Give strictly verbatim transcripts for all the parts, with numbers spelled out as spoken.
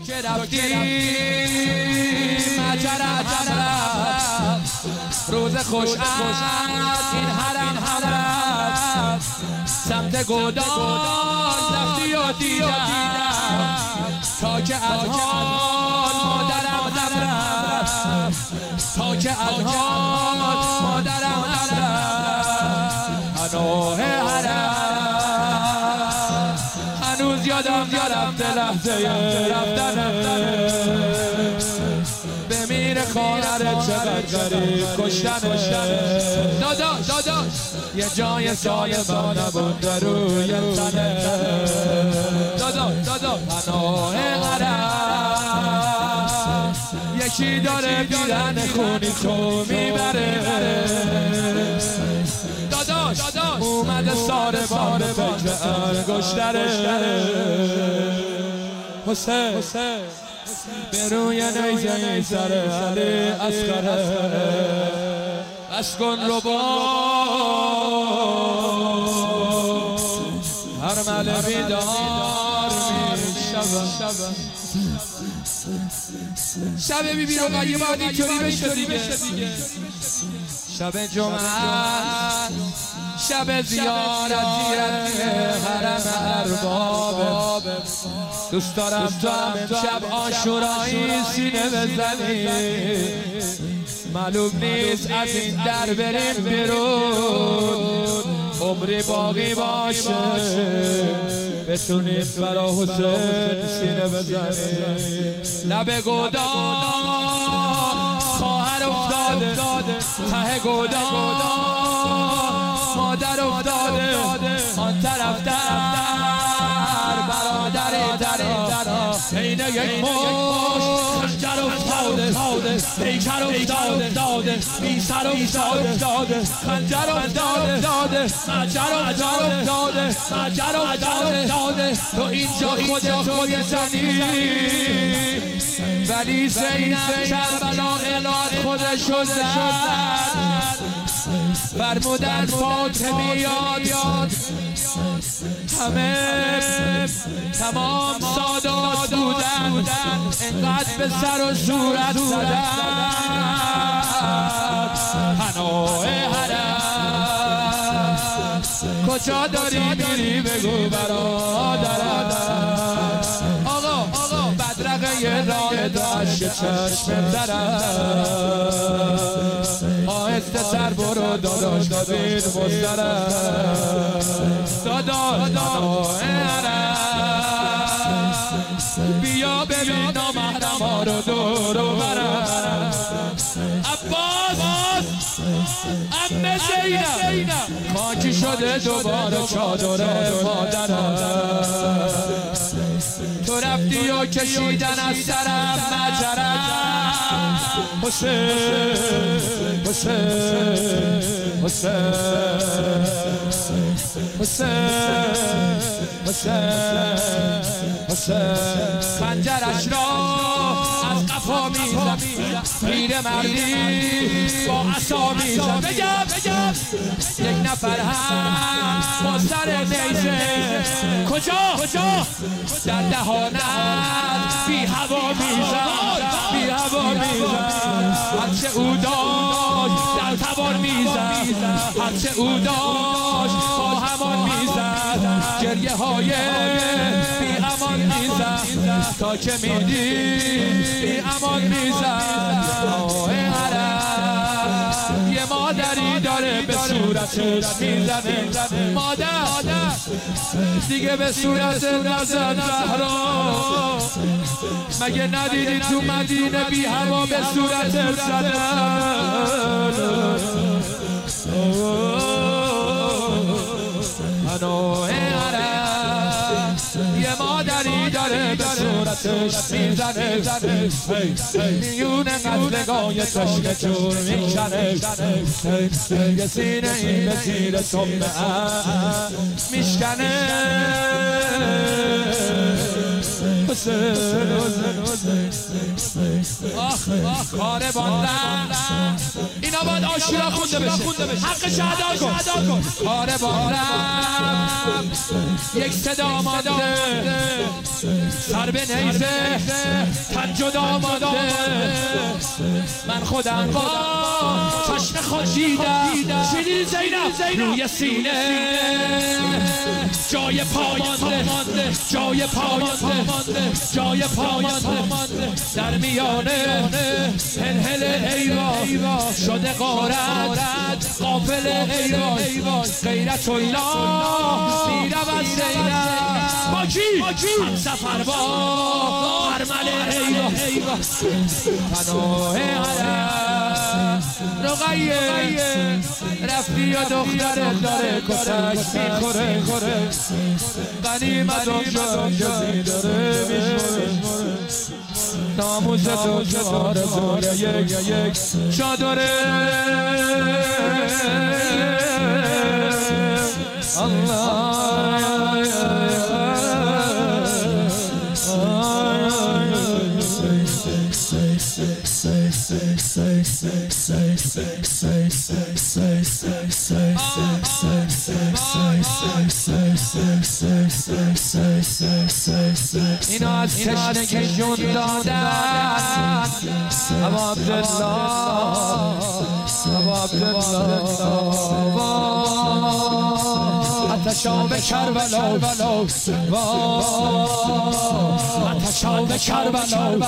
که رفتی مجرم هم روز خوش از این حرم هم رفت سمت گودان رفتی و دیدم تا که از حال مادرم نرفت تا که از حال مادرم نرفت انوه حرم هنوز یادم گرفته لحظه رفتنه بمیره خواهرت چقدر غریب کشتنه داداش داداش یه جای سایه ما نبود روی تنه داداش داداش انوه حرم یکی داره بیرن خونی تو میبره داداش اومده ساره باره فکر انگشتره حسین به روی نیزه این سر علی اصغره بس کن رو با هر مل بیدار میشود شب بیبی رو قیه باید اینطوری بشه دیگه شب جمعه شب زیارتی حرم ارباب دوست دارم تو هم شب عاشورایی سینه بزنی معلوم نیست از این در بریم بیرون عمری باقی باشه بتونیم برا حسین سینه بزنیم لب گودان خواهر افتاده ته گودان مادر افتاده آن طرف در برادر در عین یک مشت خنجر افتاده پیکر افتاده بی سر افتاده خنجر افتاده مجر افتاده مجر افتاده تو اینجا خودتو یه زنی ولی زینب کربلا الهی خودشو زد فرمودن فاطمه یاد همه تمام سادات بودن انقدر به سر و صورت زدن پناه حرم کجا داری میری بگو برادرم آقا آقا بدرقه راه داشت چشم درم آهسته سر برو داداش دادین مسترم داداش بیا ببین نامحرم ها رو دور و برم عباس عمه زینب خاکی شده دوباره چادر مادرم تو رفتی و کشیدن از سرم مجرم حسین حسین حسین حسین حسین حسین خنجرش را از قفا میزد پیر مردی با عصا میزد بگم بگم یک نفر هم با سر نیزه کجا کجا در دهانت بی هوا میزد بی هوا میزد هرچه او داشت در توان میزد هرچه او داشت با همان میزد گریه های بی امان میزد تا که میدی بی امان میزد یه مادری داره به صورتش میزنه مادر دیگه به صورت نزن زهرا مگه ندیدی تو مدینه بی هوا به صورت زدن انوه حرم یه مادری داره به صورتش میزنه میون قتلگاه تشک جور میکنه یه سینه این به زیر سمه میشکنه آخ آخ کار باندم اینا باید آشورا خونده بشه حقش ادا کن کار باندم یک صدا مانده سر به نیزه تن جدا مانده من خودم با چشم خود دیدم شدید زینب روی سینه جای پا مانده جای پا مانده جای پا مانده در میانه هلهل ایوا شده غارت قافل ایوا غیرت الله میرم از زینب با کی؟ هم سفر با حرمل ایوا پناه علم رقیه رفتی و دخترت داره کتک میخوره غنیمت و جایی داره میشوره ناموز تو جوار زوره یک یک چادره الله اینا از تشنگی جون دادن ابا عبدالله ابا عبدالله اتشاب کربلا اتشاب کربلا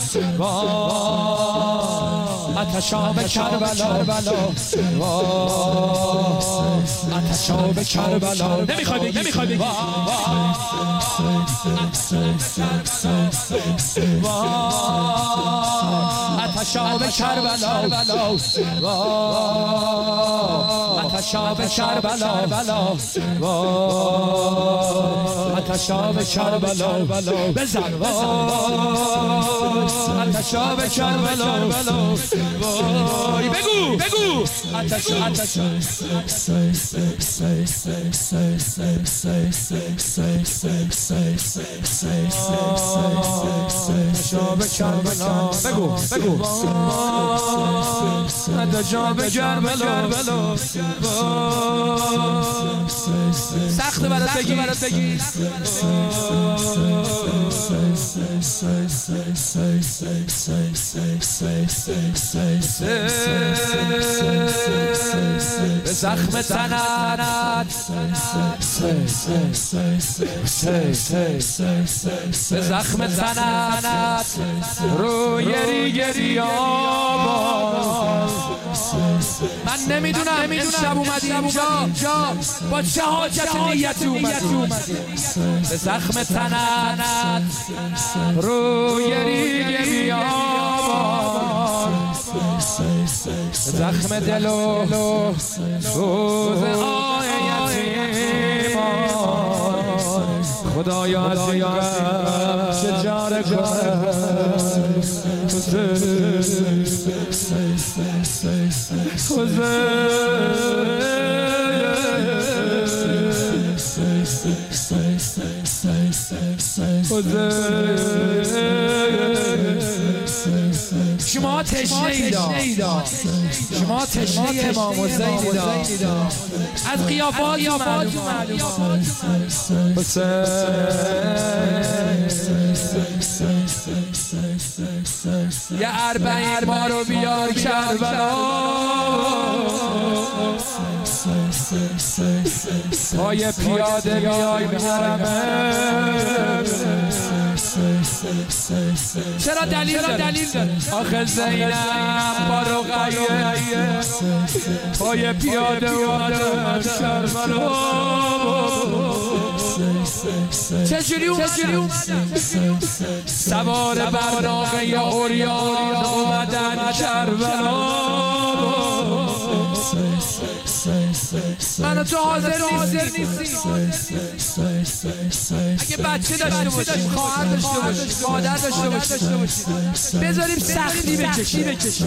اتشاب کربلا اتشاب کربلا نمیخوای بگی نمیخوای بگی اتشاب کربلا اتشاب کربلا اتشاب کربلا بزن اتشاب کربلا وای بگو بگو اتشاب کربلا بگو بگو اتشاب کربلا سخت برات بگی برات بگی به زخم تنت به زخم تنت روی ریگریان من نمیدونم این شب اومدی اینجا با چه حاجت نیتی اومدی به زخم تنت روی ریگ بیابان زخم دل و سوز آه یتیمان خدایا از این غم چه جاره کن شما تشنه ایدا شما تشنه امام حسین ایدا از قیافات معلوم یه اربعین ما رو بیار کربلا پای پیاده بیای محرمه چرا دلیل داره آخه زینب با رقیه پای پیاده اومده از کربلا چجوری اومدن سوار بر ناقه اوریان اومدن کربلا من و تو حاضر نیستیم اگه بچه داشته باشیم، خواهر داشته باشیم، مادر داشته باشیم، بذاریم سختی بکشیم.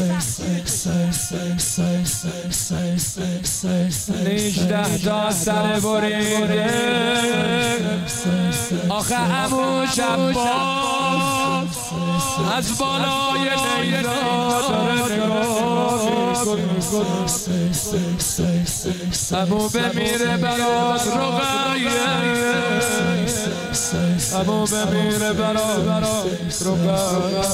نجده تا سر بریده آخه عمو شباز از بالای لیلا داره نگاه میکنه. عمو بمیره برات رقیه، عمو بمیره برات رقیه.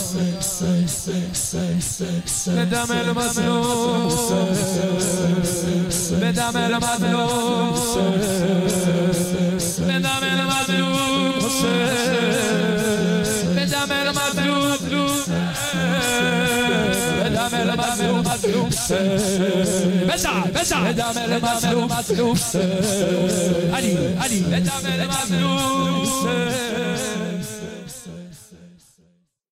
بدم المظلوم، بدم المظلوم، بدم المظلوم، بدم المظلوم، بدم المظلوم، بزن بزن بدم المظلوم، علی علی بدم المظلوم.